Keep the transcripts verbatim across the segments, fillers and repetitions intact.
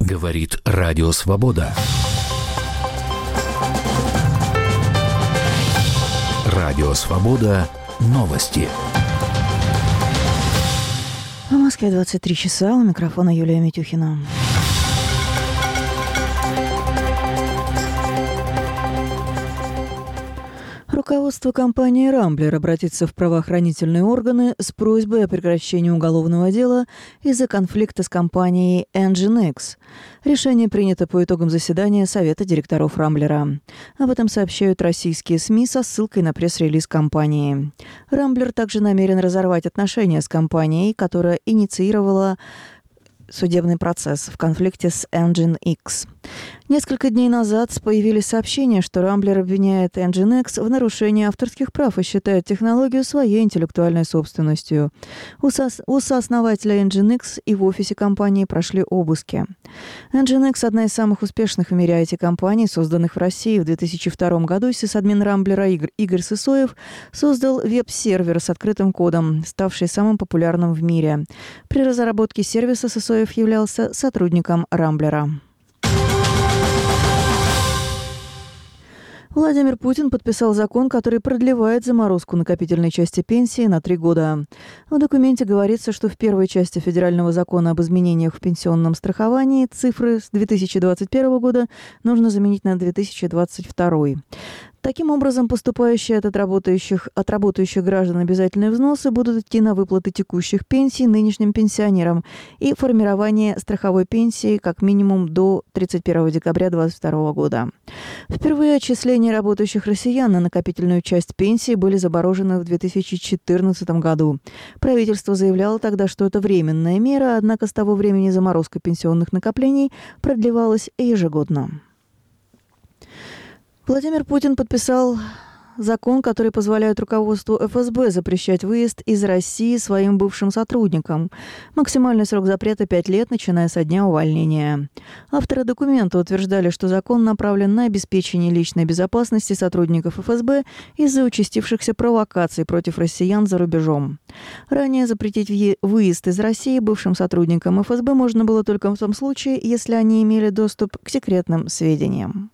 Говорит Радио Свобода. Радио Свобода. Новости. В Москве двадцать три часа. У микрофона Юлия Митюхина. Руководство компании «Рамблер» обратится в правоохранительные органы с просьбой о прекращении уголовного дела из-за конфликта с компанией Nginx. Решение принято по итогам заседания Совета директоров «Рамблера». Об этом сообщают российские СМИ со ссылкой на пресс-релиз компании. «Рамблер» также намерен разорвать отношения с компанией, которая инициировала судебный процесс в конфликте с Nginx. Несколько дней назад появились сообщения, что Рамблер обвиняет Nginx в нарушении авторских прав и считает технологию своей интеллектуальной собственностью. У, со- у сооснователя Nginx и в офисе компании прошли обыски. Nginx – одна из самых успешных в мире ай ти-компаний, созданных в России. В две тысячи втором году сисадмин Рамблера Игорь, Игорь Сысоев создал веб-сервер с открытым кодом, ставший самым популярным в мире. При разработке сервиса Сысоев являлся сотрудником Рамблера. Владимир Путин подписал закон, который продлевает заморозку накопительной части пенсии на три года. В документе говорится, что в первой части федерального закона об изменениях в пенсионном страховании цифры с две тысячи двадцать первого года нужно заменить на две тысячи двадцать второй. Таким образом, поступающие от работающих, от работающих граждан обязательные взносы будут идти на выплаты текущих пенсий нынешним пенсионерам и формирование страховой пенсии как минимум до тридцать первого декабря две тысячи двадцать второго года. Впервые отчисления работающих россиян на накопительную часть пенсии были заморожены в две тысячи четырнадцатом году. Правительство заявляло тогда, что это временная мера, однако с того времени заморозка пенсионных накоплений продлевалась ежегодно. Владимир Путин подписал закон, который позволяет руководству эф эс бэ запрещать выезд из России своим бывшим сотрудникам. Максимальный срок запрета – пять лет, начиная со дня увольнения. Авторы документа утверждали, что закон направлен на обеспечение личной безопасности сотрудников эф эс бэ из-за участившихся провокаций против россиян за рубежом. Ранее запретить выезд из России бывшим сотрудникам эф эс бэ можно было только в том случае, если они имели доступ к секретным сведениям.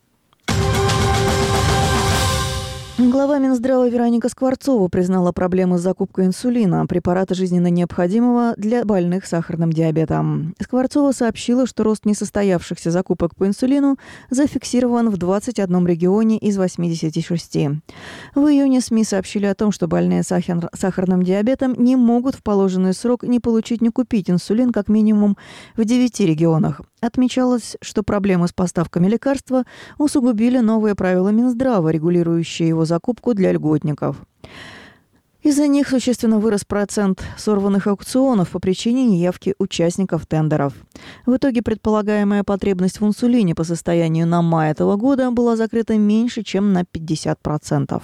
Глава Минздрава Вероника Скворцова признала проблемы с закупкой инсулина, препарата жизненно необходимого для больных сахарным диабетом. Скворцова сообщила, что рост несостоявшихся закупок по инсулину зафиксирован в двадцать одном регионе из восьмидесяти шести. В июне СМИ сообщили о том, что больные сахар, сахарным диабетом не могут в положенный срок ни получить, ни купить инсулин как минимум в девяти регионах. Отмечалось, что проблемы с поставками лекарства усугубили новые правила Минздрава, регулирующие его закупку для льготников. Из-за них существенно вырос процент сорванных аукционов по причине неявки участников тендеров. В итоге предполагаемая потребность в инсулине по состоянию на май этого года была закрыта меньше, чем на пятьдесят процентов.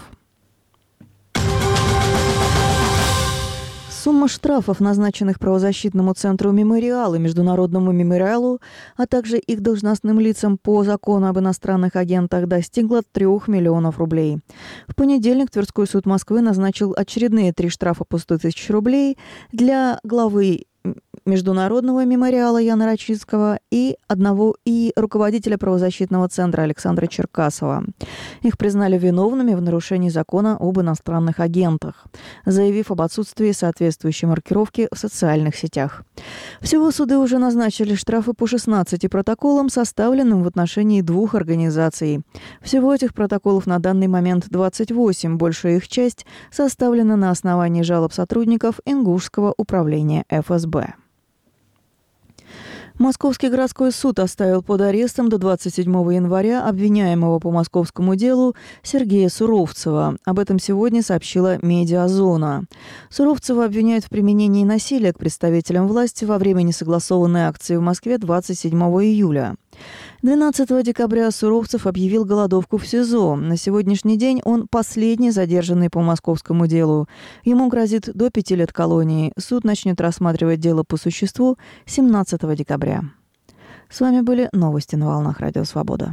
Сумма штрафов, назначенных правозащитному центру «Мемориал» и Международному мемориалу, а также их должностным лицам по закону об иностранных агентах, достигла трех миллионов рублей. В понедельник Тверской суд Москвы назначил очередные три штрафа по сто тысяч рублей для главы Международного мемориала Яна Рачицкого и одного и руководителя правозащитного центра Александра Черкасова. Их признали виновными в нарушении закона об иностранных агентах, заявив об отсутствии соответствующей маркировки в социальных сетях. Всего суды уже назначили штрафы по шестнадцати протоколам, составленным в отношении двух организаций. Всего этих протоколов на данный момент двадцать восемь, большая их часть составлена на основании жалоб сотрудников Ингушского управления эф эс бэ. Московский городской суд оставил под арестом до двадцать седьмого января обвиняемого по московскому делу Сергея Суровцева. Об этом сегодня сообщила «Медиазона». Суровцева обвиняют в применении насилия к представителям власти во время несогласованной акции в Москве двадцать седьмого июля. двенадцатого декабря Суровцев объявил голодовку в СИЗО. На сегодняшний день он последний задержанный по московскому делу. Ему грозит до пяти лет колонии. Суд начнет рассматривать дело по существу семнадцатого декабря. С вами были новости на волнах Радио Свобода.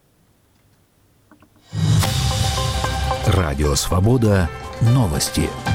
Радио Свобода. Новости.